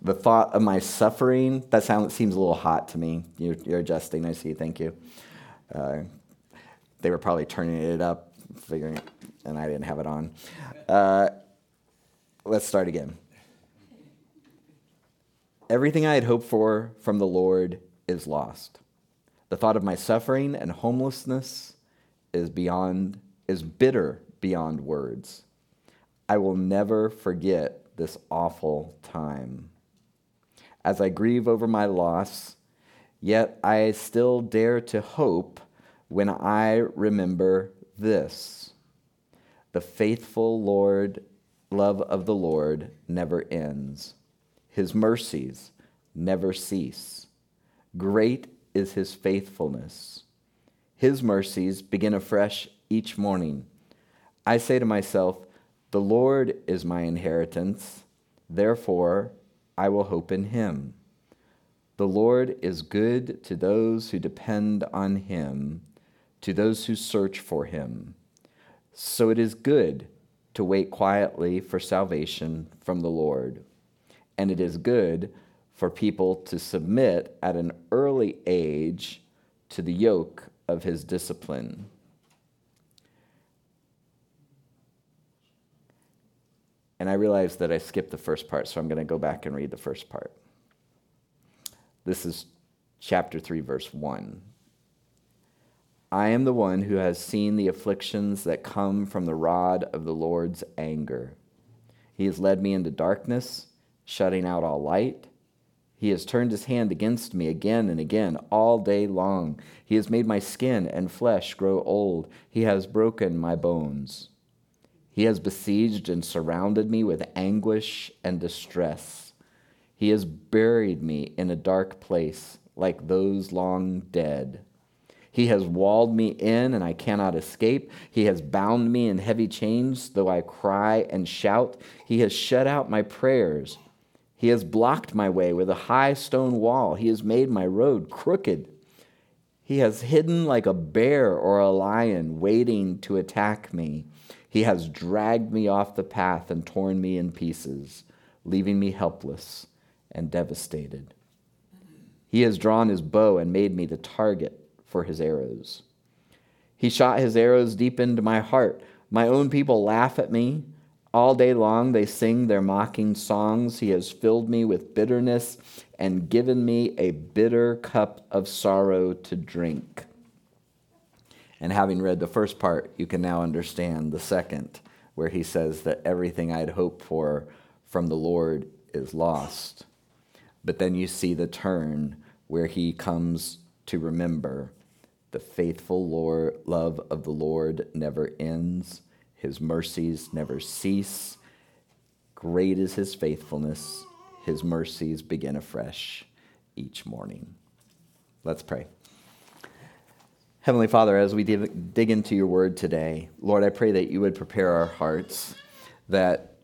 The thought of my suffering, seems a little hot to me. You're adjusting, I see, thank you. They were probably turning it up, figuring, and I didn't have it on. Let's start again. Everything I had hoped for from the Lord is lost. The thought of my suffering and homelessness is bitter beyond words. I will never forget this awful time. As I grieve over my loss, yet I still dare to hope when I remember this. The faithful love of the Lord never ends. His mercies never cease. Great is his faithfulness. His mercies begin afresh each morning. I say to myself, the Lord is my inheritance, therefore I will hope in him. The Lord is good to those who depend on him, to those who search for him. So it is good to wait quietly for salvation from the Lord. And it is good for people to submit at an early age to the yoke of his discipline. And I realized that I skipped the first part, so I'm going to go back and read the first part. This is chapter 3, verse 1. I am the one who has seen the afflictions that come from the rod of the Lord's anger. He has led me into darkness, shutting out all light. He has turned his hand against me again and again all day long. He has made my skin and flesh grow old. He has broken my bones. He has besieged and surrounded me with anguish and distress. He has buried me in a dark place like those long dead. He has walled me in, and I cannot escape. He has bound me in heavy chains, though I cry and shout. He has shut out my prayers. He has blocked my way with a high stone wall. He has made my road crooked. He has hidden like a bear or a lion waiting to attack me. He has dragged me off the path and torn me in pieces, leaving me helpless and devastated. He has drawn his bow and made me the target for his arrows. He shot his arrows deep into my heart. My own people laugh at me. All day long they sing their mocking songs. He has filled me with bitterness and given me a bitter cup of sorrow to drink. And having read the first part, you can now understand the second, where he says that everything I had hoped for from the Lord is lost. But then you see the turn where he comes to remember the faithful love of the Lord never ends. His mercies never cease. Great is his faithfulness. His mercies begin afresh each morning. Let's pray. Heavenly Father, as we dig into your word today, Lord, I pray that you would prepare our hearts, that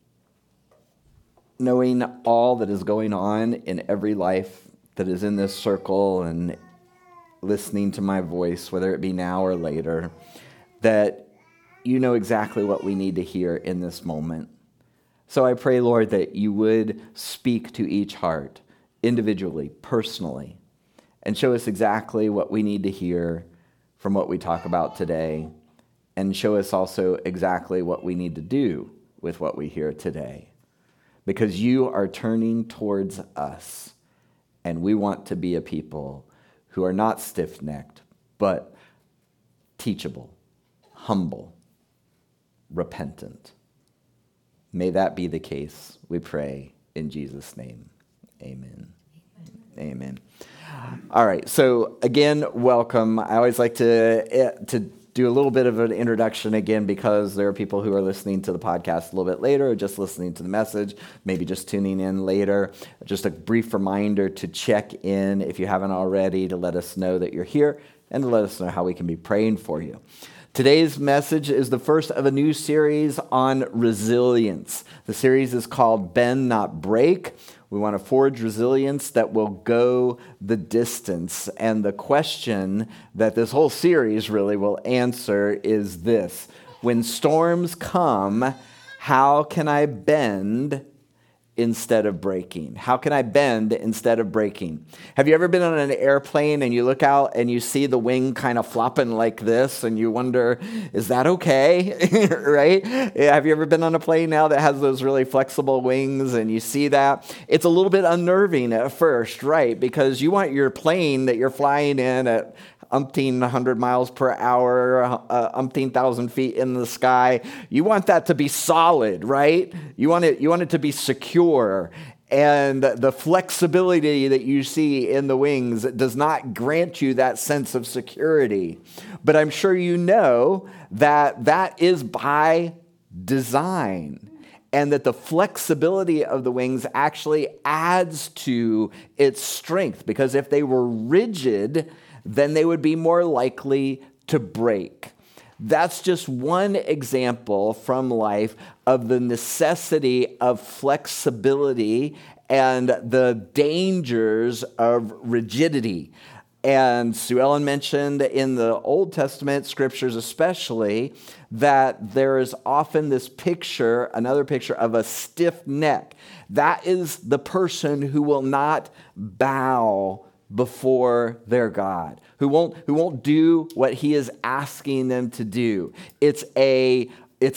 knowing all that is going on in every life that is in this circle and listening to my voice, whether it be now or later, that you know exactly what we need to hear in this moment. So I pray, Lord, that you would speak to each heart individually, personally, and show us exactly what we need to hear from what we talk about today, and show us also exactly what we need to do with what we hear today. Because you are turning towards us, and we want to be a people who are not stiff-necked, but teachable, humble, repentant. May that be the case, we pray in Jesus' name. Amen. Amen. All right, so again, welcome. I always like to do a little bit of an introduction again, because there are people who are listening to the podcast a little bit later, or just listening to the message, maybe just tuning in later. Just a brief reminder to check in, if you haven't already, to let us know that you're here and to let us know how we can be praying for you. Today's message is the first of a new series on resilience. The series is called Bend Not Break. We want to forge resilience that will go the distance. And the question that this whole series really will answer is this: when storms come, how can I bend instead of breaking? How can I bend instead of breaking? Have you ever been on an airplane and you look out and you see the wing kind of flopping like this and you wonder, is that okay? Right? Have you ever been on a plane now that has those really flexible wings and you see that? It's a little bit unnerving at first, right? Because you want your plane that you're flying in at umpteen 100 miles per hour, umpteen thousand feet in the sky. You want that to be solid, right? You want it to be secure. And the flexibility that you see in the wings does not grant you that sense of security. But I'm sure you know that that is by design, and that the flexibility of the wings actually adds to its strength, because if they were rigid, then they would be more likely to break. That's just one example from life of the necessity of flexibility and the dangers of rigidity. And Sue Ellen mentioned in the Old Testament scriptures especially, that there is often this picture, another picture of a stiff neck. That is the person who will not bow before their God, who won't do what he is asking them to do. It's a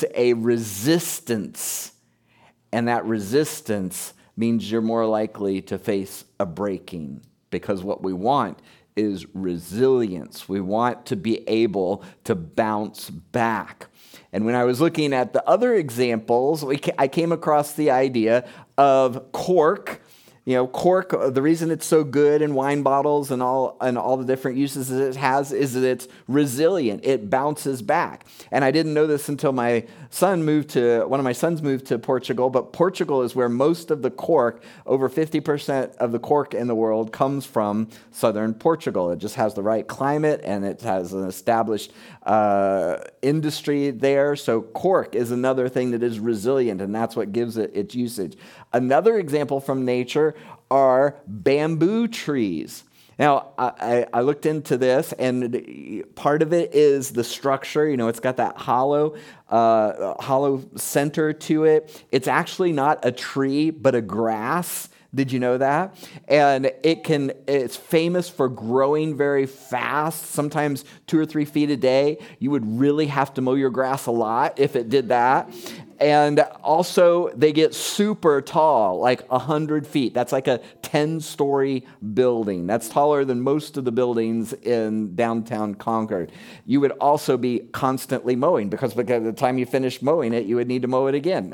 resistance, and that resistance means you're more likely to face a breaking, because what we want is resilience. We want to be able to bounce back. And when I was looking at the other examples, I came across the idea of cork. You know, cork, the reason it's so good in wine bottles and all the different uses that it has is that it's resilient. It bounces back. And I didn't know this until one of my sons moved to Portugal, but Portugal is where most of the cork, over 50% of the cork in the world, comes from southern Portugal. It just has the right climate and it has an established industry there. So cork is another thing that is resilient, and that's what gives it its usage. Another example from nature are bamboo trees. Now, I looked into this, and part of it is the structure. You know, it's got that hollow center to it. It's actually not a tree, but a grass. Did you know that? And it's famous for growing very fast, sometimes 2 or 3 feet a day. You would really have to mow your grass a lot if it did that. And also, they get super tall, like 100 feet. That's like a 10-story building. That's taller than most of the buildings in downtown Concord. You would also be constantly mowing, because by the time you finish mowing it, you would need to mow it again.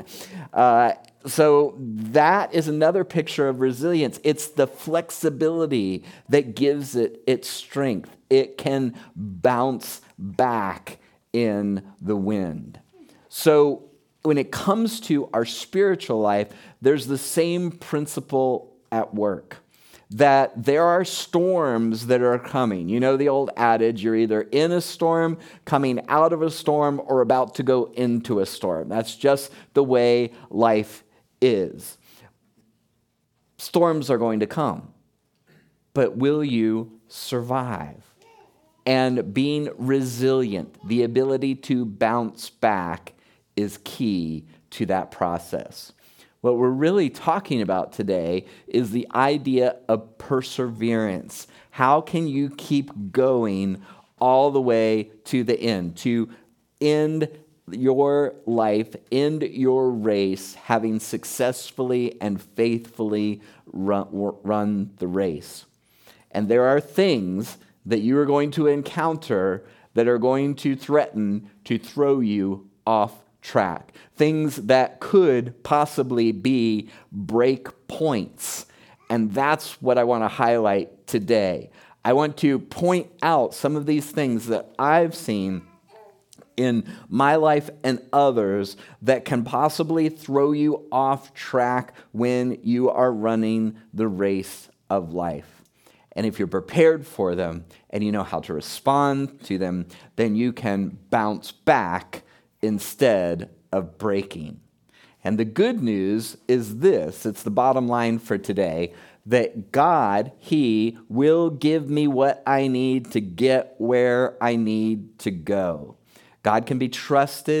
So that is another picture of resilience. It's the flexibility that gives it its strength. It can bounce back in the wind. So when it comes to our spiritual life, there's the same principle at work, that there are storms that are coming. You know the old adage, you're either in a storm, coming out of a storm, or about to go into a storm. That's just the way life is. Storms are going to come, but will you survive? And being resilient, the ability to bounce back, is key to that process. What we're really talking about today is the idea of perseverance. How can you keep going all the way to the end, to end your life, end your race, having successfully and faithfully run the race? And there are things that you are going to encounter that are going to threaten to throw you off track. Things that could possibly be break points. And that's what I want to highlight today. I want to point out some of these things that I've seen in my life and others that can possibly throw you off track when you are running the race of life. And if you're prepared for them and you know how to respond to them, then you can bounce back instead of breaking. And the good news is this, it's the bottom line for today, that God, He will give me what I need to get where I need to go. God can be trusted.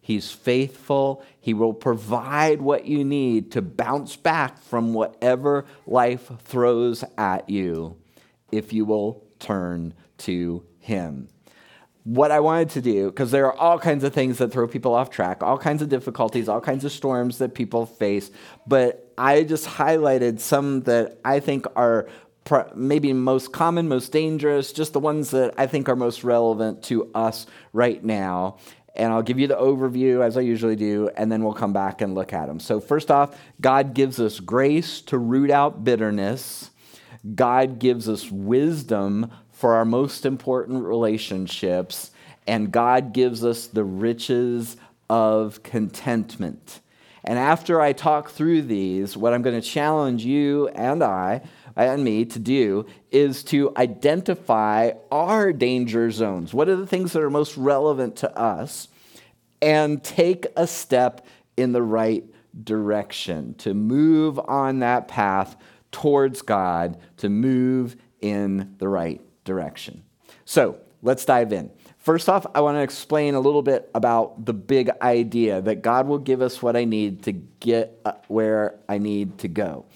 He's faithful. He will provide what you need to bounce back from whatever life throws at you if you will turn to him. What I wanted to do, because there are all kinds of things that throw people off track, all kinds of difficulties, all kinds of storms that people face, but I just highlighted some that I think are maybe most common, most dangerous, just the ones that I think are most relevant to us right now. And I'll give you the overview as I usually do, and then we'll come back and look at them. So first off, God gives us grace to root out bitterness. God gives us wisdom for our most important relationships, and God gives us the riches of contentment. And after I talk through these, what I'm going to challenge you and me to do is to identify our danger zones. What are the things that are most relevant to us? And take a step in the right direction to move on that path towards God, to move in the right direction. So let's dive in. First off, I want to explain a little bit about the big idea that God will give us what I need to get where I need to go.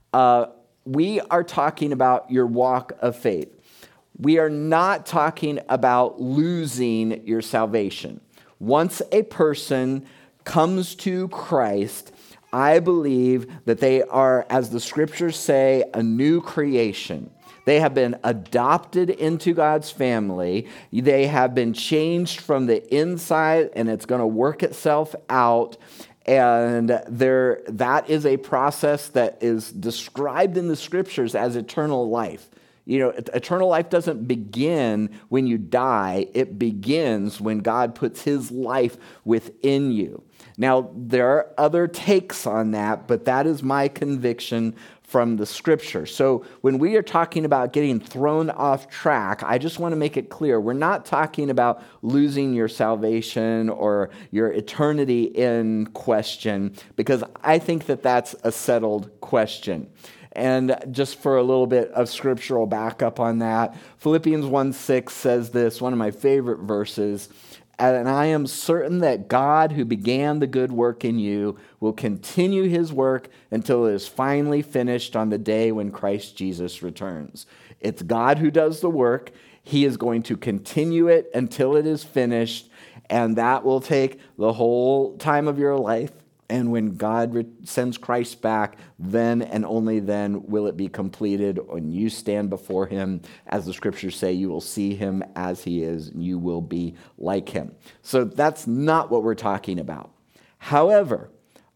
We are talking about your walk of faith. We are not talking about losing your salvation. Once a person comes to Christ, I believe that they are, as the scriptures say, a new creation. They have been adopted into God's family. They have been changed from the inside, and it's going to work itself out. And that is a process that is described in the scriptures as eternal life. You know, eternal life doesn't begin when you die. It begins when God puts his life within you. Now, there are other takes on that, but that is my conviction from the scripture. So when we are talking about getting thrown off track, I just want to make it clear, we're not talking about losing your salvation or your eternity in question, because I think that that's a settled question. And just for a little bit of scriptural backup on that, Philippians 1:6 says this, one of my favorite verses, and I am certain that God who began the good work in you will continue his work until it is finally finished on the day when Christ Jesus returns. It's God who does the work. He is going to continue it until it is finished, and that will take the whole time of your life. And when God sends Christ back, then and only then will it be completed. When you stand before him, as the scriptures say, you will see him as he is, and you will be like him. So that's not what we're talking about. However,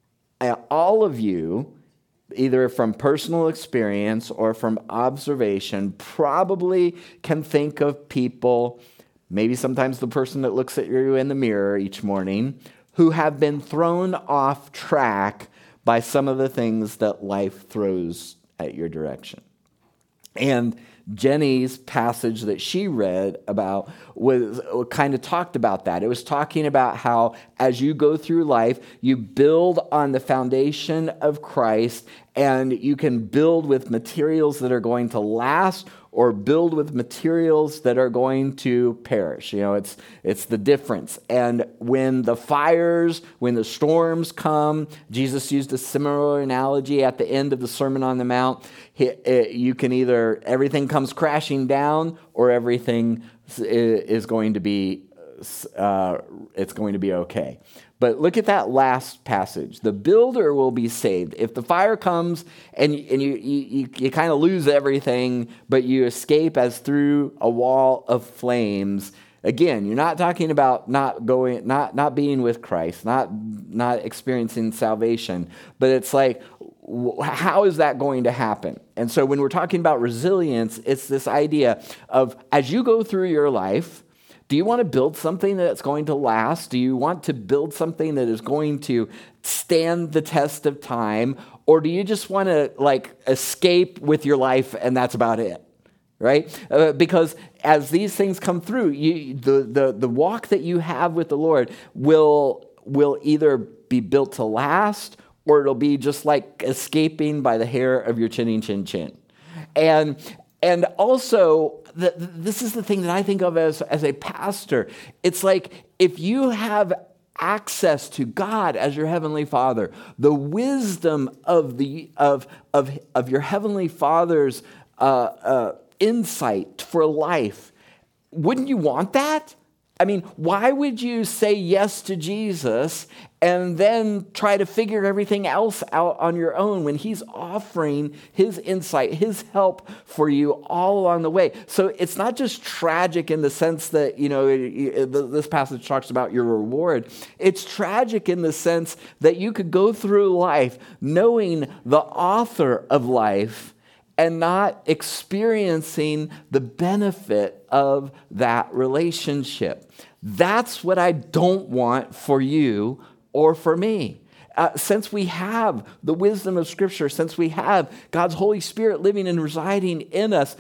all of you, either from personal experience or from observation, probably can think of people, maybe sometimes the person that looks at you in the mirror each morning, who have been thrown off track by some of the things that life throws at your direction. And Jenny's passage that she read about was kind of talked about that. It was talking about how as you go through life, you build on the foundation of Christ, and you can build with materials that are going to last or build with materials that are going to perish. You know, it's the difference. And when the fires, when the storms come, Jesus used a similar analogy at the end of the Sermon on the Mount. You can either, everything comes crashing down, or everything is going to be, it's going to be okay. But look at that last passage. The builder will be saved. If the fire comes and you kind of lose everything, but you escape as through a wall of flames, again, you're not talking about not being with Christ, not experiencing salvation, but it's like, how is that going to happen? And so when we're talking about resilience, it's this idea of as you go through your life, do you want to build something that's going to last? Do you want to build something that is going to stand the test of time? Or do you just want to escape with your life and that's about it? Right? Because as these things come through, the walk that you have with the Lord will either be built to last, or it'll be just like escaping by the hair of your chin. And also, this is the thing that I think of as a pastor. It's like if you have access to God as your heavenly Father, the wisdom of your heavenly Father's insight for life, wouldn't you want that? I mean, why would you say yes to Jesus and then try to figure everything else out on your own when he's offering his insight, his help for you all along the way? So it's not just tragic in the sense that, this passage talks about your reward. It's tragic in the sense that you could go through life knowing the author of life and not experiencing the benefit of that relationship. That's what I don't want for you or for me. Since we have the wisdom of Scripture, since we have God's Holy Spirit living and residing in us,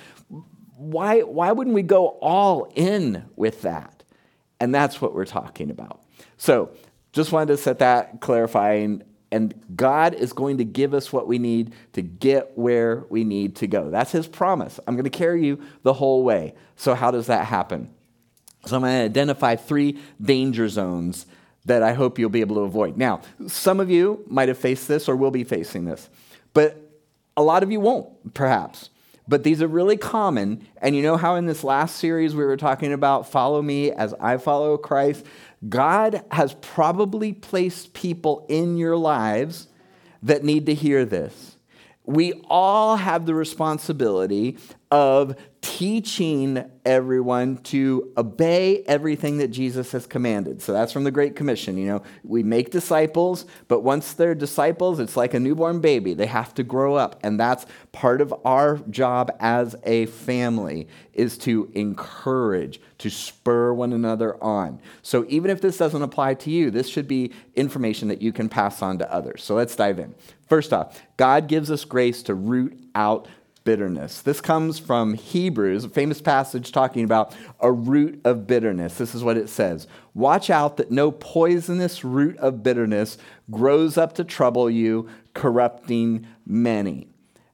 why wouldn't we go all in with that? And that's what we're talking about. So just wanted to set that clarifying. And God is going to give us what we need to get where we need to go. That's his promise. I'm going to carry you the whole way. So how does that happen? So I'm going to identify 3 danger zones that I hope you'll be able to avoid. Now, some of you might have faced this or will be facing this, but a lot of you won't, perhaps. But these are really common. And you know how in this last series we were talking about follow me as I follow Christ? God has probably placed people in your lives that need to hear this. We all have the responsibility of teaching everyone to obey everything that Jesus has commanded. So that's from the Great Commission. We make disciples, but once they're disciples, it's like a newborn baby. They have to grow up. And that's part of our job as a family, is to encourage, to spur one another on. So even if this doesn't apply to you, this should be information that you can pass on to others. So let's dive in. First off, God gives us grace to root out bitterness. This comes from Hebrews, a famous passage talking about a root of bitterness. This is what it says. Watch out that no poisonous root of bitterness grows up to trouble you, corrupting many.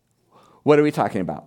What are we talking about?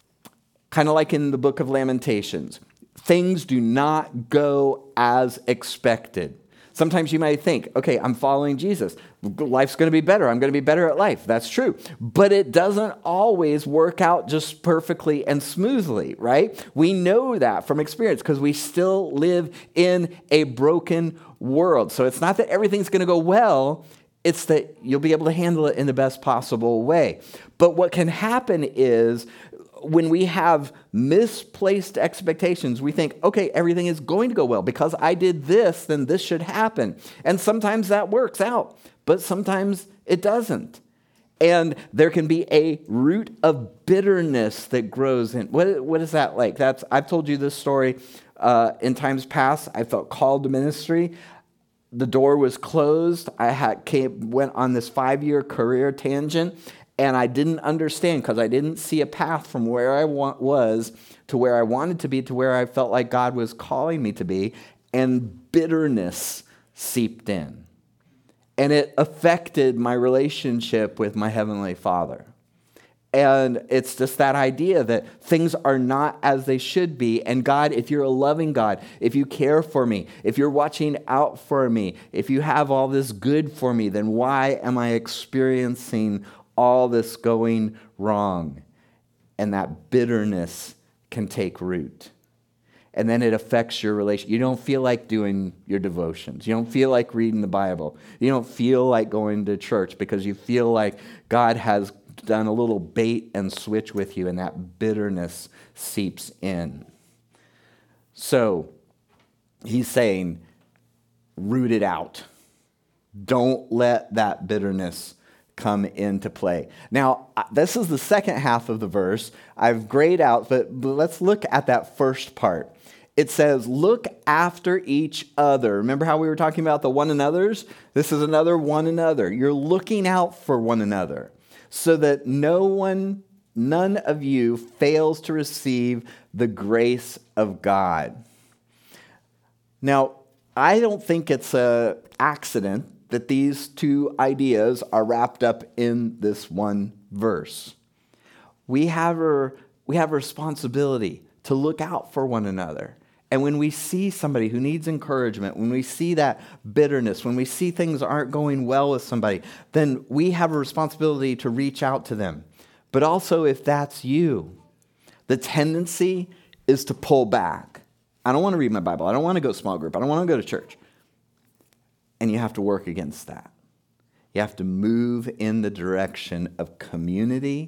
Kind of like in the book of Lamentations. Things do not go as expected. Sometimes you might think, okay, I'm following Jesus. Life's going to be better. I'm going to be better at life. That's true. But it doesn't always work out just perfectly and smoothly, right? We know that from experience because we still live in a broken world. So it's not that everything's going to go well. It's that you'll be able to handle it in the best possible way. But what can happen is when we have misplaced expectations, we think, okay, everything is going to go well. Because I did this, then this should happen. And sometimes that works out, but sometimes it doesn't. And there can be a root of bitterness that grows in. What is that like? I've told you this story in times past. I felt called to ministry. The door was closed. I went on this 5-year career tangent. And I didn't understand because I didn't see a path from where I was to where I wanted to be to where I felt like God was calling me to be. And bitterness seeped in. And it affected my relationship with my Heavenly Father. And it's just that idea that things are not as they should be. And God, if you're a loving God, if you care for me, if you're watching out for me, if you have all this good for me, then why am I experiencing all this going wrong? And that bitterness can take root. And then it affects your relation. You don't feel like doing your devotions. You don't feel like reading the Bible. You don't feel like going to church because you feel like God has done a little bait and switch with you, and that bitterness seeps in. So he's saying, root it out. Don't let that bitterness come into play. Now, this is the second half of the verse. I've grayed out, but let's look at that first part. It says, look after each other. Remember how we were talking about the one another's? This is another one another. You're looking out for one another so that none of you fails to receive the grace of God. Now, I don't think it's an accident that these two ideas are wrapped up in this one verse. We have a responsibility to look out for one another And when we see somebody who needs encouragement, when we see that bitterness, when we see things aren't going well with somebody, then we have a responsibility to reach out to them. But also, if that's you, the tendency is to pull back. I don't want to read my Bible. I don't want to go small group. I don't want to go to church. And you have to work against that. You have to move in the direction of community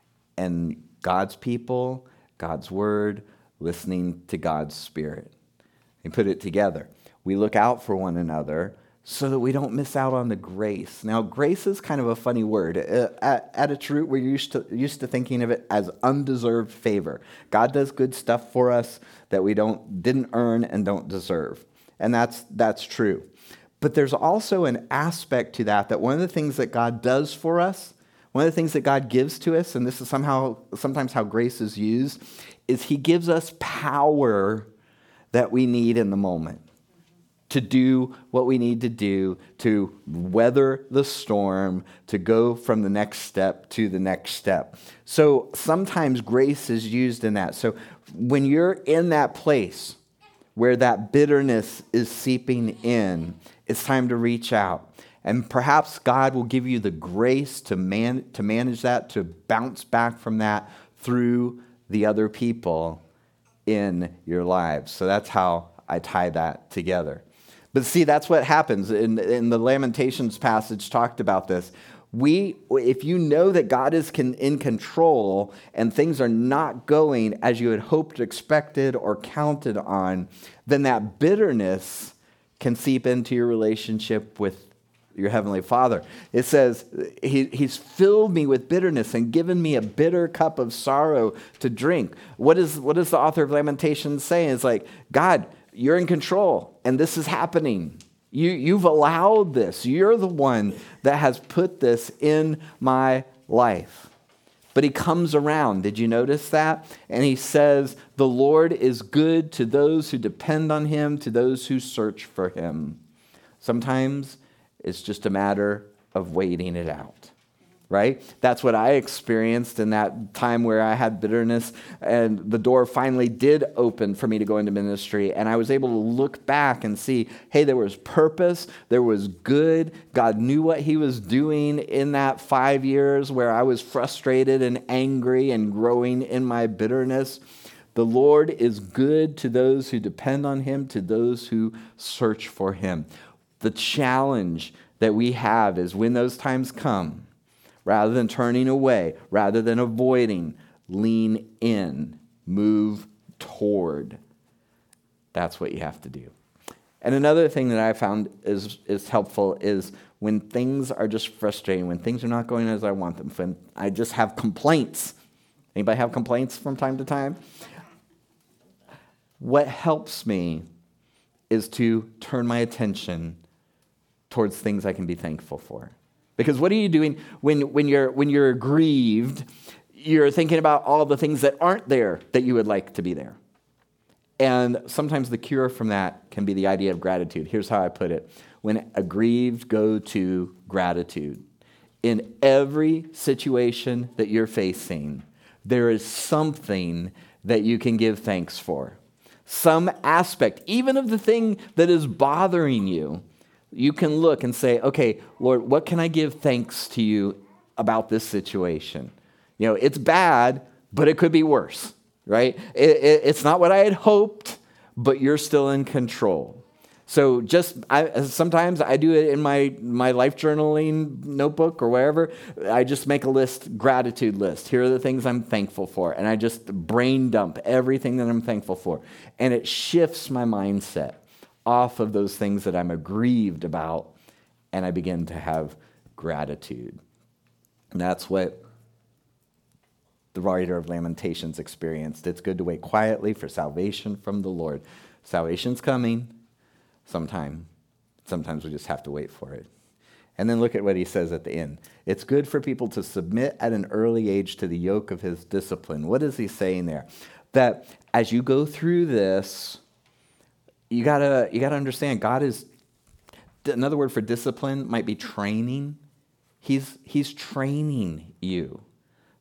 and God's people, God's word, listening to God's Spirit. And put it together. We look out for one another so that we don't miss out on the grace. Now, grace is kind of a funny word. At its root, we're used to thinking of it as undeserved favor. God does good stuff for us that we didn't earn and don't deserve. And that's true. But there's also an aspect to that one of the things that God does for us, one of the things that God gives to us, and this is sometimes how grace is used, is he gives us power that we need in the moment to do what we need to do, to weather the storm, to go from the next step to the next step. So sometimes grace is used in that. So when you're in that place where that bitterness is seeping in, it's time to reach out. And perhaps God will give you the grace to manage that, to bounce back from that through the other people in your lives. So that's how I tie that together. But see, that's what happens. In the Lamentations passage talked about this. If you know that God is in control and things are not going as you had hoped, expected, or counted on, then that bitterness can seep into your relationship with your Heavenly Father. It says, He's filled me with bitterness and given me a bitter cup of sorrow to drink. What is the author of Lamentations saying? It's like, God, you're in control, and this is happening. You've allowed this. You're the one that has put this in my life. But he comes around. Did you notice that? And he says, the Lord is good to those who depend on him, to those who search for him. Sometimes it's just a matter of waiting it out. Right? That's what I experienced in that time where I had bitterness, and the door finally did open for me to go into ministry, and I was able to look back and see, hey, there was purpose, there was good. God knew what he was doing in that 5 years where I was frustrated and angry and growing in my bitterness. The Lord is good to those who depend on him, to those who search for him. The challenge that we have is when those times come, rather than turning away, rather than avoiding, lean in, move toward. That's what you have to do. And another thing that I found is helpful is when things are just frustrating, when things are not going as I want them, when I just have complaints. Anybody have complaints from time to time? What helps me is to turn my attention towards things I can be thankful for. Because what are you doing when you're grieved? You're thinking about all the things that aren't there that you would like to be there. And sometimes the cure from that can be the idea of gratitude. Here's how I put it. When aggrieved, go to gratitude. In every situation that you're facing, there is something that you can give thanks for. Some aspect, even of the thing that is bothering you, you can look and say, okay, Lord, what can I give thanks to you about this situation? You know, it's bad, but it could be worse, right? It's not what I had hoped, but you're still in control. So sometimes I do it in my life journaling notebook or wherever. I just make a list, gratitude list. Here are the things I'm thankful for. And I just brain dump everything that I'm thankful for. And it shifts my mindset off of those things that I'm aggrieved about, and I begin to have gratitude. And that's what the writer of Lamentations experienced. It's good to wait quietly for salvation from the Lord. Salvation's coming sometime. Sometimes we just have to wait for it. And then look at what he says at the end. It's good for people to submit at an early age to the yoke of his discipline. What is he saying there? That as you go through this, you gotta understand, God is, another word for discipline might be training. He's training you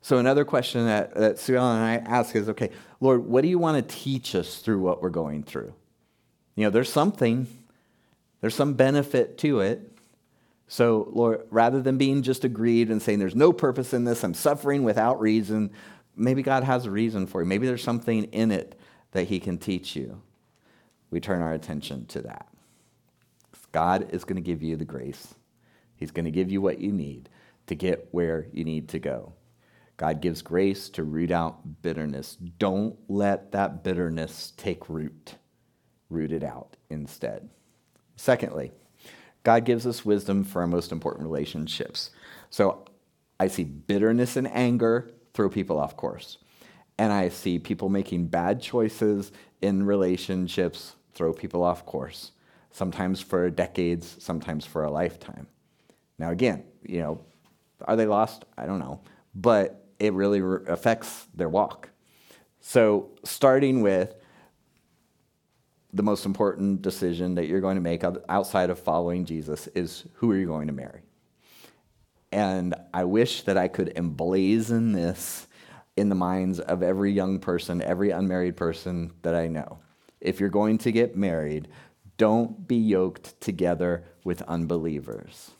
So another question that Sue Ellen and I ask is, okay, Lord, what do you want to teach us through what we're going through? There's some benefit to it. So, Lord, rather than being just aggrieved and saying there's no purpose in this, I'm suffering without reason, maybe God has a reason for you. Maybe there's something in it that he can teach you. We turn our attention to that. God is going to give you the grace. He's going to give you what you need to get where you need to go. God gives grace to root out bitterness. Don't let that bitterness take root. Root it out instead. Secondly, God gives us wisdom for our most important relationships. So I see bitterness and anger throw people off course. And I see people making bad choices in relationships throw people off course. Sometimes for decades, sometimes for a lifetime. Now again, are they lost? I don't know. But it really affects their walk. So starting with the most important decision that you're going to make outside of following Jesus is, who are you going to marry? And I wish that I could emblazon this in the minds of every young person, every unmarried person that I know. If you're going to get married, don't be yoked together with unbelievers.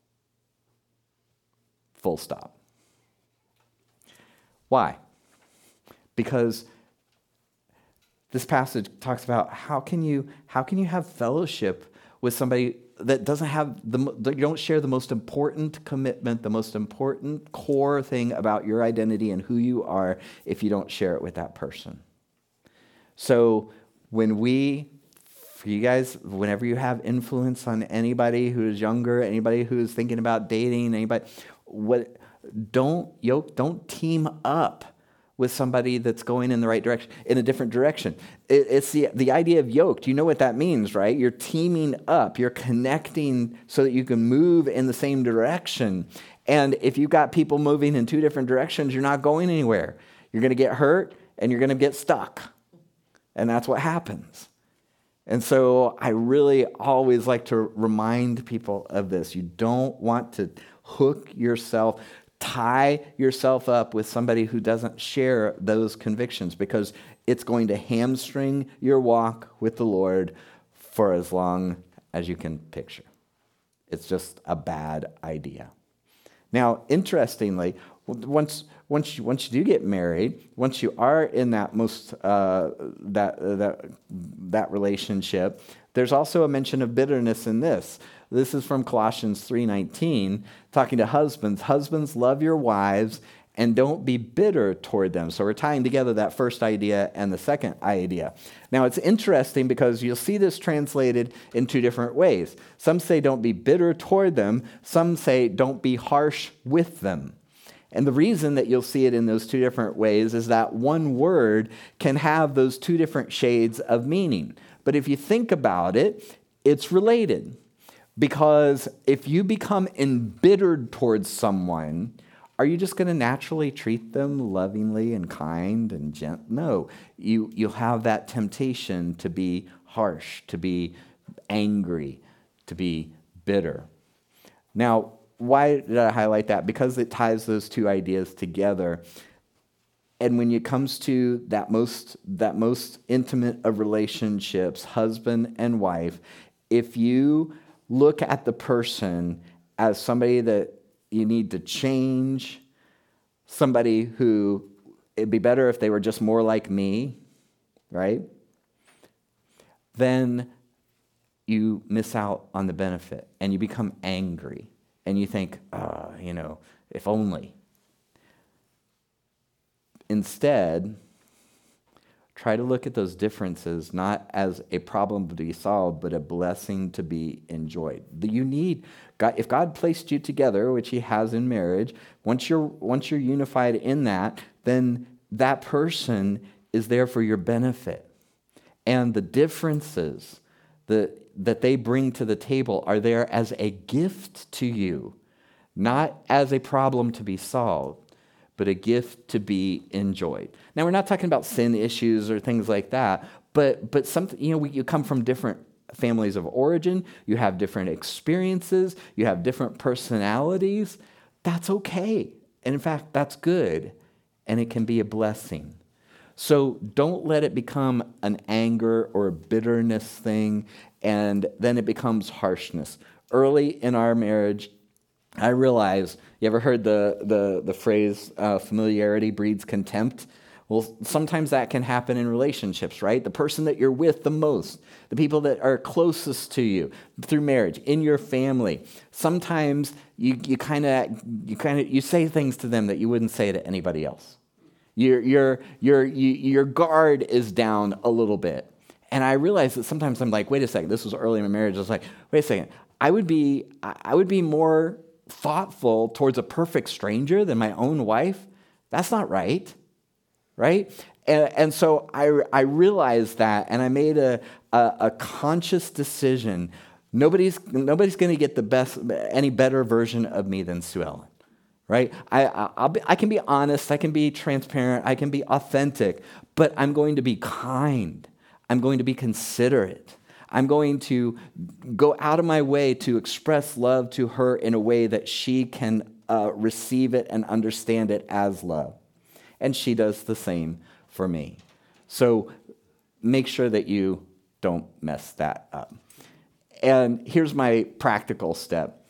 Full stop. Why? Because this passage talks about how can you have fellowship with somebody that doesn't have you don't share the most important commitment, the most important core thing about your identity and who you are if you don't share it with that person. So for you guys, whenever you have influence on anybody who is younger, anybody who is thinking about dating, don't team up with somebody that's going in the right direction, in a different direction. It's the idea of yoked. You know what that means, right? You're teaming up. You're connecting so that you can move in the same direction. And if you've got people moving in two different directions, you're not going anywhere. You're going to get hurt and you're going to get stuck. And that's what happens. And so I really always like to remind people of this. You don't want to tie yourself up with somebody who doesn't share those convictions, because it's going to hamstring your walk with the Lord for as long as you can picture. It's just a bad idea. Now, interestingly, once you do get married, once you are in that that relationship, there's also a mention of bitterness in this. This is from Colossians 3:19, talking to husbands. Husbands, love your wives and don't be bitter toward them. So we're tying together that first idea and the second idea. Now, it's interesting because you'll see this translated in two different ways. Some say don't be bitter toward them. Some say don't be harsh with them. And the reason that you'll see it in those two different ways is that one word can have those two different shades of meaning. But if you think about it, it's related. Because if you become embittered towards someone, are you just going to naturally treat them lovingly and kind and gentle? No, you'll have that temptation to be harsh, to be angry, to be bitter. Now, why did I highlight that? Because it ties those two ideas together. And when it comes to that most intimate of relationships, husband and wife, if you look at the person as somebody that you need to change, somebody who it'd be better if they were just more like me, right? Then you miss out on the benefit and you become angry and you think, if only. Instead, try to look at those differences not as a problem to be solved, but a blessing to be enjoyed. If God placed you together, which He has in marriage, once you're unified in that, then that person is there for your benefit. And the differences that they bring to the table are there as a gift to you, not as a problem to be solved, but a gift to be enjoyed. Now, we're not talking about sin issues or things like that, but something, you come from different families of origin, you have different experiences, you have different personalities. That's okay. And in fact, that's good, and it can be a blessing. So don't let it become an anger or a bitterness thing, and then it becomes harshness. Early in our marriage, I realized, you ever heard the phrase, familiarity breeds contempt? Well, sometimes that can happen in relationships, right? The person that you're with the most, the people that are closest to you through marriage, in your family. Sometimes you say things to them that you wouldn't say to anybody else. Your guard is down a little bit. And I realized that sometimes I'm like, wait a second, this was early in my marriage. I was like, wait a second, I would be more thoughtful towards a perfect stranger than my own wife. That's not right. Right? And so I realized that, and I made a conscious decision. Nobody's going to get any better version of me than Sue Ellen. Right? I can be honest, I can be transparent, I can be authentic, but I'm going to be kind. I'm going to be considerate. I'm going to go out of my way to express love to her in a way that she can receive it and understand it as love. And she does the same for me. So make sure that you don't mess that up. And here's my practical step.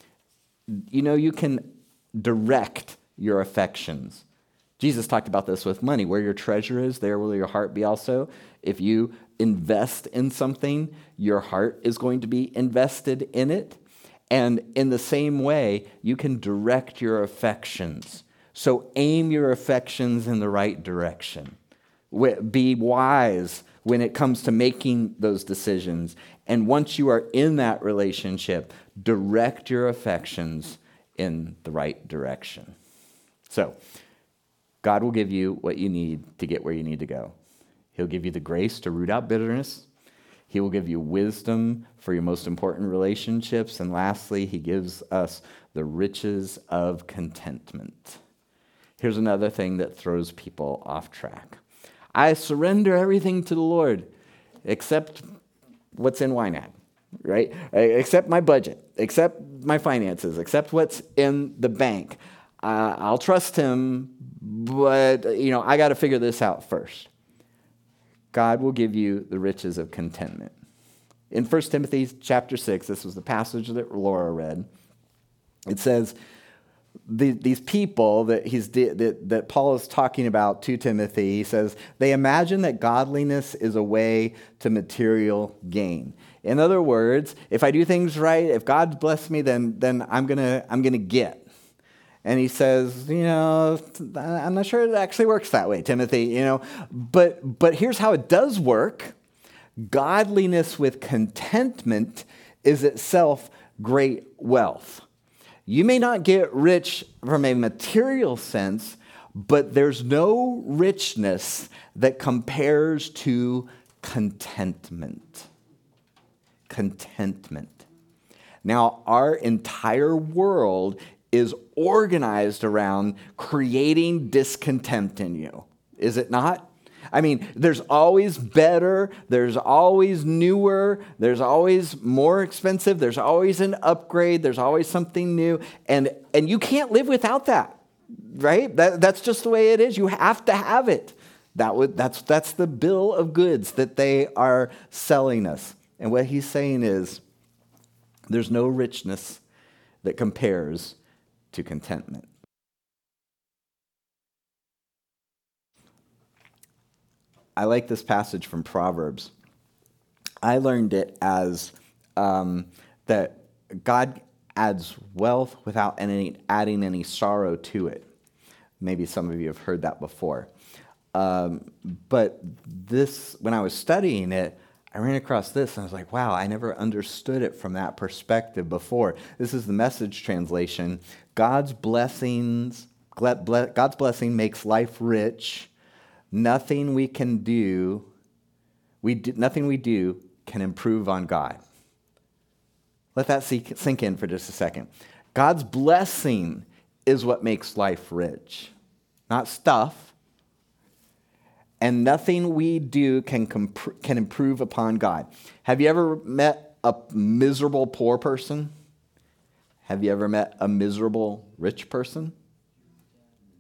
You can direct your affections. Jesus talked about this with money. Where your treasure is, there will your heart be also. If you invest in something, your heart is going to be invested in it. And in the same way, you can direct your affections. So aim your affections in the right direction. Be wise when it comes to making those decisions. And once you are in that relationship, direct your affections in the right direction. So, God will give you what you need to get where you need to go. He'll give you the grace to root out bitterness. He will give you wisdom for your most important relationships. And lastly, he gives us the riches of contentment. Here's another thing that throws people off track. I surrender everything to the Lord, except what's in YNAB, right? Except my budget, except my finances, except what's in the bank. I'll trust him, but I got to figure this out first. God will give you the riches of contentment. In 1 Timothy chapter 6, this was the passage that Laura read, it says, these people that Paul is talking about to Timothy, he says, they imagine that godliness is a way to material gain. In other words, if I do things right, if God bless me, then I'm gonna get. And he says, I'm not sure it actually works that way, Timothy, But here's how it does work. Godliness with contentment is itself great wealth. You may not get rich from a material sense, but there's no richness that compares to contentment. Contentment. Now, our entire world is organized around creating discontent in you. Is it not? I mean, there's always better, there's always newer, there's always more expensive, there's always an upgrade, there's always something new, and you can't live without that, right? That's just the way it is. You have to have it. That's the bill of goods that they are selling us. And what he's saying is, there's no richness that compares to contentment. I like this passage from Proverbs. I learned it as that God adds wealth without adding any sorrow to it. Maybe some of you have heard that before. But this, when I was studying it, I ran across this and I was like, wow, I never understood it from that perspective before. This is the Message translation. God's blessing makes life rich. Nothing we do can improve on God. Let that sink in for just a second. God's blessing is what makes life rich, not stuff. And nothing we do can improve upon God. Have you ever met a miserable poor person? Have you ever met a miserable rich person?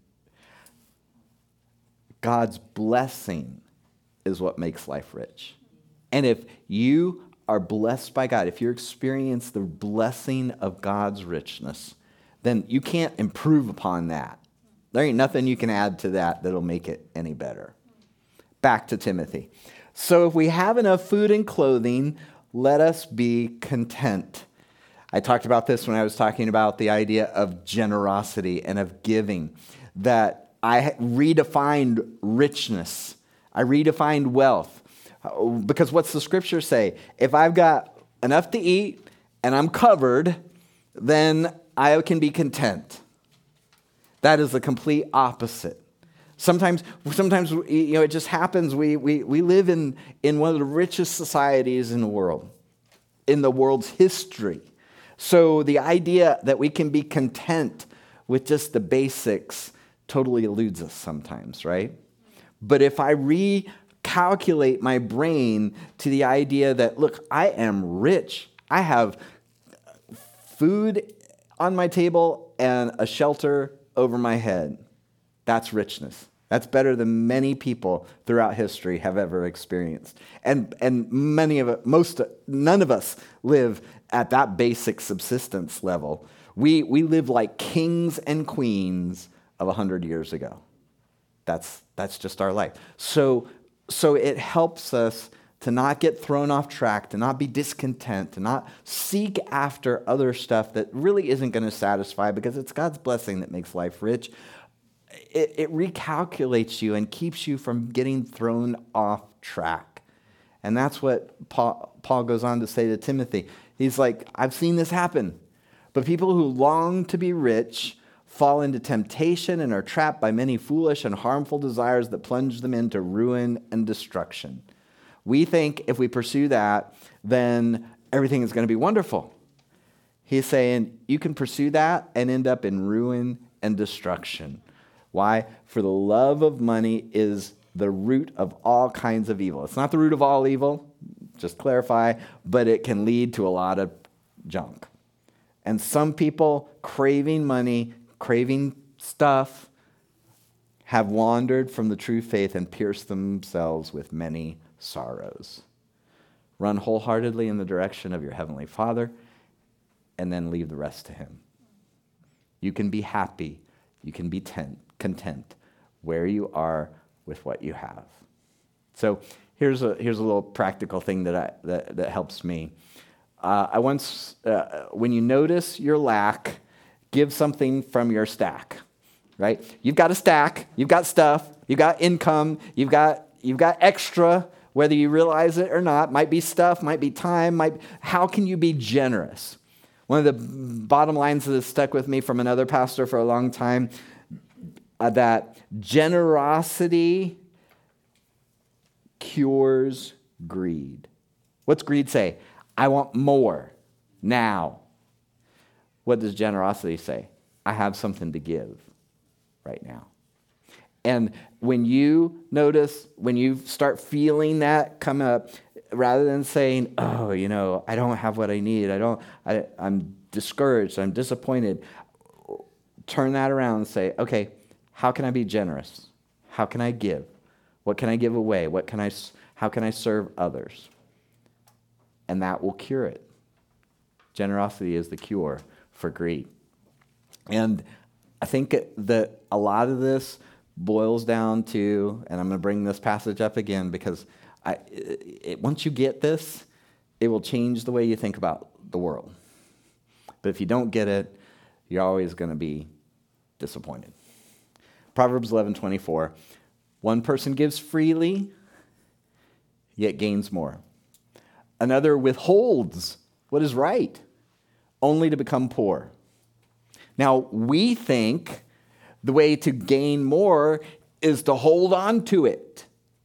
God's blessing is what makes life rich. And if you are blessed by God, if you experience the blessing of God's richness, then you can't improve upon that. There ain't nothing you can add to that that'll make it any better. Back to Timothy. So if we have enough food and clothing, let us be content. I talked about this when I was talking about the idea of generosity and of giving, that I redefined richness. I redefined wealth. Because what's the scripture say? If I've got enough to eat and I'm covered, then I can be content. That is the complete opposite. Sometimes it just happens. We live in one of the richest societies in the world, in the world's history. So the idea that we can be content with just the basics totally eludes us sometimes, right? But if I recalculate my brain to the idea that, look, I am rich. I have food on my table and a shelter over my head. That's richness. That's better than many people throughout history have ever experienced. And none of us live at that basic subsistence level. We live like kings and queens of 100 years ago. That's just our life. So it helps us to not get thrown off track, to not be discontent, to not seek after other stuff that really isn't going to satisfy, because it's God's blessing that makes life rich. It recalculates you and keeps you from getting thrown off track. And that's what Paul goes on to say to Timothy. He's like, I've seen this happen. But people who long to be rich fall into temptation and are trapped by many foolish and harmful desires that plunge them into ruin and destruction. We think if we pursue that, then everything is going to be wonderful. He's saying you can pursue that and end up in ruin and destruction. Why? For the love of money is the root of all kinds of evil. It's not the root of all evil, just clarify, but it can lead to a lot of junk. And some people craving money, craving stuff, have wandered from the true faith and pierced themselves with many sorrows. Run wholeheartedly in the direction of your heavenly Father, and then leave the rest to Him. You can be happy. You can be content where you are with what you have. So here's a little practical thing that helps me. I once, when you notice your lack, give something from your stack. Right? You've got a stack. You've got stuff. You've got income. You've got extra, whether you realize it or not. Might be stuff. Might be time. How can you be generous? One of the bottom lines that has stuck with me from another pastor for a long time, that generosity cures greed. What's greed say? I want more now. What does generosity say? I have something to give right now. And when you notice, when you start feeling that come up, rather than saying, oh, I don't have what I need, I'm discouraged, I'm disappointed, turn that around and say, okay, how can I be generous? How can I give? What can I give away? How can I serve others? And that will cure it. Generosity is the cure for greed. And I think that a lot of this boils down to, and I'm going to bring this passage up again because once you get this, it will change the way you think about the world. But if you don't get it, you're always going to be disappointed. Proverbs 11:24, one person gives freely, yet gains more. Another withholds what is right, only to become poor. Now, we think the way to gain more is to hold on to it.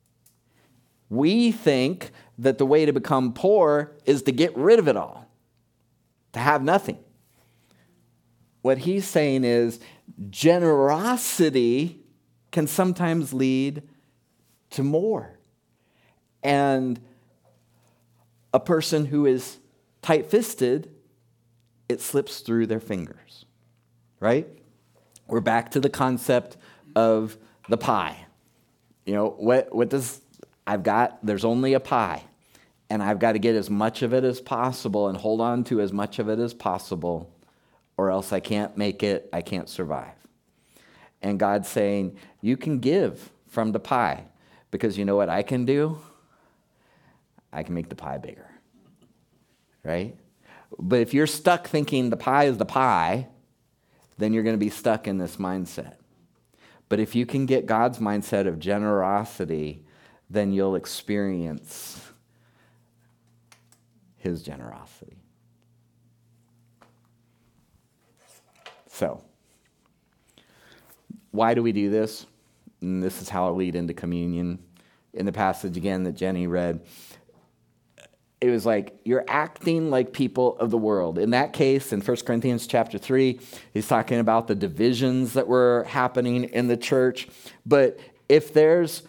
We think that the way to become poor is to get rid of it all, to have nothing. What he's saying is generosity can sometimes lead to more. And a person who is tight-fisted, it slips through their fingers, right? We're back to the concept of the pie. What does, there's only a pie, and I've got to get as much of it as possible and hold on to as much of it as possible, or else I can't make it, I can't survive. And God's saying, you can give from the pie, because you know what I can do? I can make the pie bigger, right? But if you're stuck thinking the pie is the pie, then you're going to be stuck in this mindset. But if you can get God's mindset of generosity, then you'll experience his generosity. So, why do we do this? And this is how I'll lead into communion. In the passage again that Jenny read, it was like, you're acting like people of the world. In that case, in 1 Corinthians chapter 3, he's talking about the divisions that were happening in the church. But if there's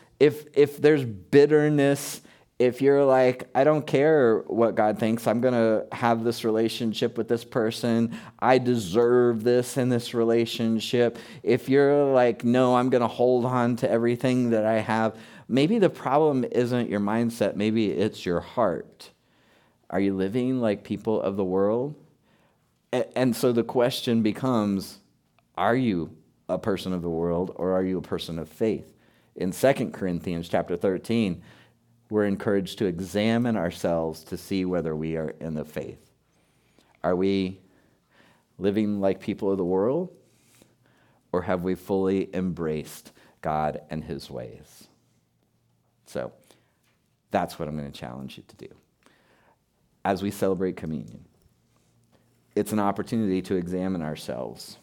bitterness, if you're like, I don't care what God thinks, I'm going to have this relationship with this person, I deserve this in this relationship. If you're like, no, I'm going to hold on to everything that I have, maybe the problem isn't your mindset, maybe it's your heart. Are you living like people of the world? And so the question becomes, are you a person of the world, or are you a person of faith? In 2 Corinthians chapter 13, we're encouraged to examine ourselves to see whether we are in the faith. Are we living like people of the world, or have we fully embraced God and his ways? So that's what I'm going to challenge you to do. As we celebrate communion, it's an opportunity to examine ourselves.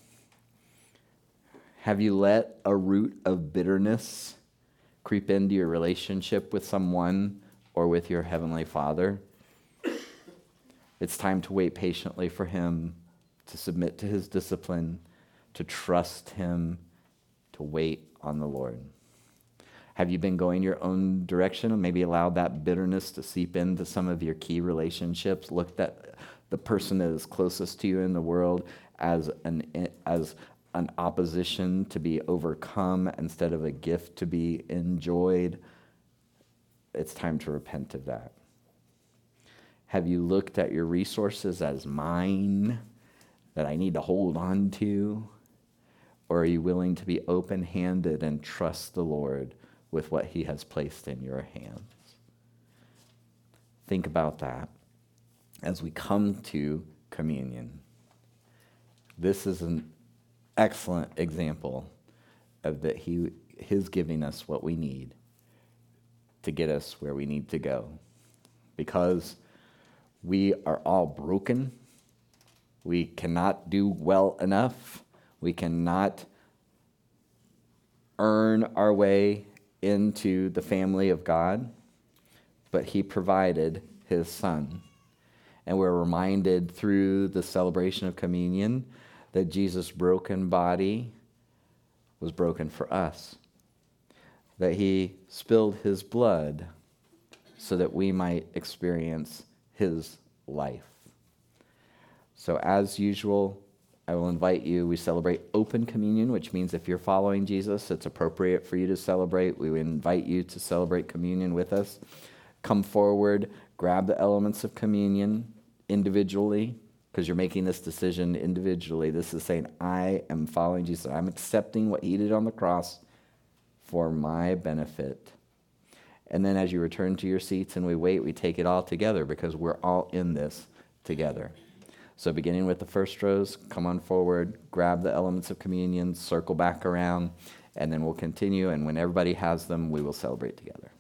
Have you let a root of bitterness creep into your relationship with someone or with your Heavenly Father? It's time to wait patiently for him, to submit to his discipline, to trust him, to wait on the Lord. Have you been going your own direction and maybe allowed that bitterness to seep into some of your key relationships? Looked at the person that is closest to you in the world as an opposition to be overcome instead of a gift to be enjoyed? It's time to repent of that. Have you looked at your resources as mine, that I need to hold on to? Or are you willing to be open-handed and trust the Lord with what he has placed in your hands? Think about that as we come to communion. This is an excellent example of that his giving us what we need to get us where we need to go. Because we are all broken. We cannot do well enough. We cannot earn our way into the family of God, but he provided his Son. And we're reminded through the celebration of communion that Jesus' broken body was broken for us, that he spilled his blood so that we might experience his life. So as usual, I will invite you, we celebrate open communion, which means if you're following Jesus, it's appropriate for you to celebrate. We invite you to celebrate communion with us. Come forward, grab the elements of communion individually, because you're making this decision individually. This is saying, I am following Jesus. I'm accepting what he did on the cross for my benefit. And then as you return to your seats and we wait, we take it all together, because we're all in this together. So beginning with the first rows, come on forward, grab the elements of communion, circle back around, and then we'll continue. And when everybody has them, we will celebrate together.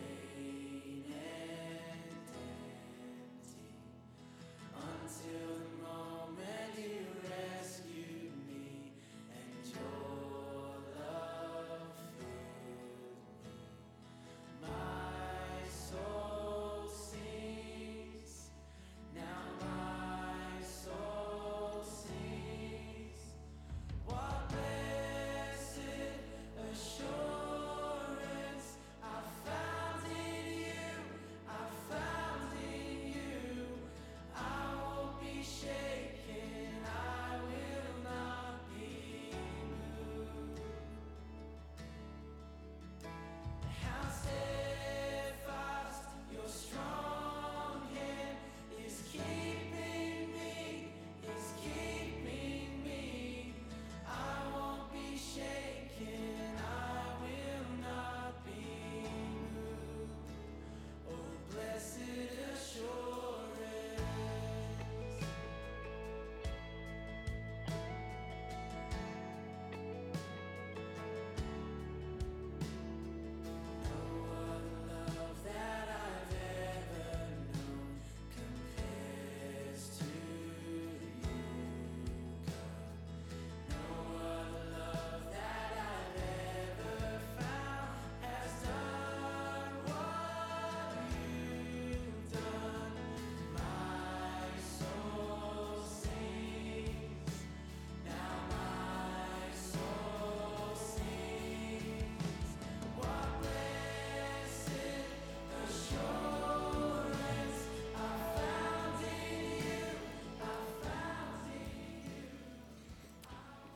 Till the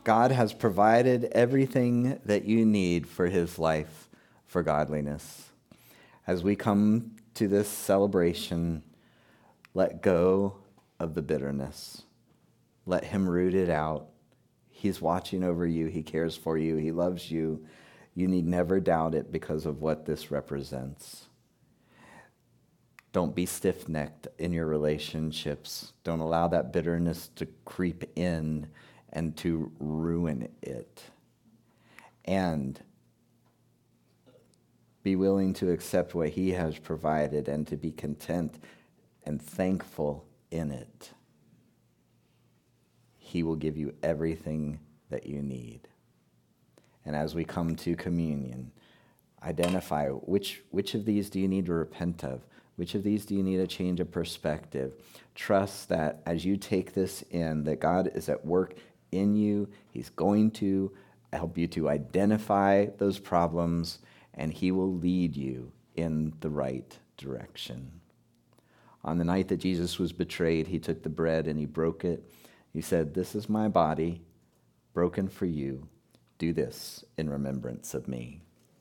God has provided everything that you need for his life, for godliness. As we come to this celebration, let go of the bitterness. Let him root it out. He's watching over you. He cares for you. He loves you. You need never doubt it because of what this represents. Don't be stiff-necked in your relationships. Don't allow that bitterness to creep in and to ruin it. And be willing to accept what he has provided and to be content and thankful in it. He will give you everything that you need. And as we come to communion, identify which of these do you need to repent of? Which of these do you need a change of perspective? Trust that as you take this in, that God is at work in you. He's going to help you to identify those problems, and he will lead you in the right direction. On the night that Jesus was betrayed, he took the bread and he broke it. He said, "This is my body, broken for you. Do this in remembrance of me."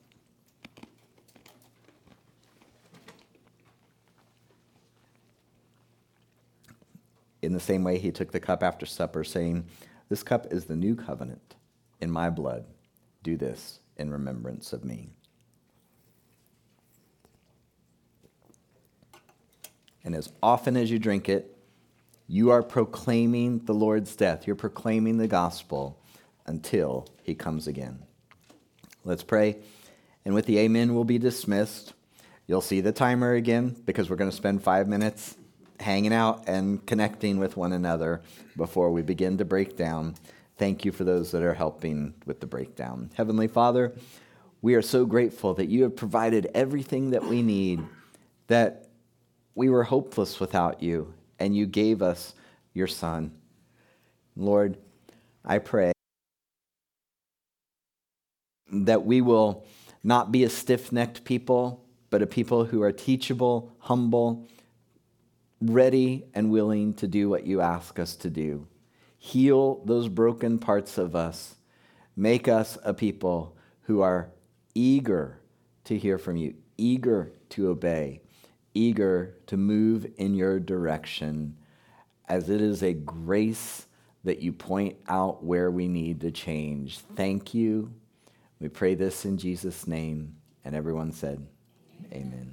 In the same way, he took the cup after supper, saying, "This cup is the new covenant in my blood. Do this in remembrance of me." And as often as you drink it, you are proclaiming the Lord's death. You're proclaiming the gospel until he comes again. Let's pray. And with the amen, we'll be dismissed. You'll see the timer again because we're going to spend 5 minutes hanging out and connecting with one another before we begin to break down. Thank you for those that are helping with the breakdown. Heavenly Father, we are so grateful that you have provided everything that we need, that we were hopeless without you, and you gave us your Son. Lord, I pray that we will not be a stiff-necked people, but a people who are teachable, humble, ready and willing to do what you ask us to do. Heal those broken parts of us. Make us a people who are eager to hear from you, eager to obey, eager to move in your direction, as it is a grace that you point out where we need to change. Thank you. We pray this in Jesus' name. And everyone said, amen.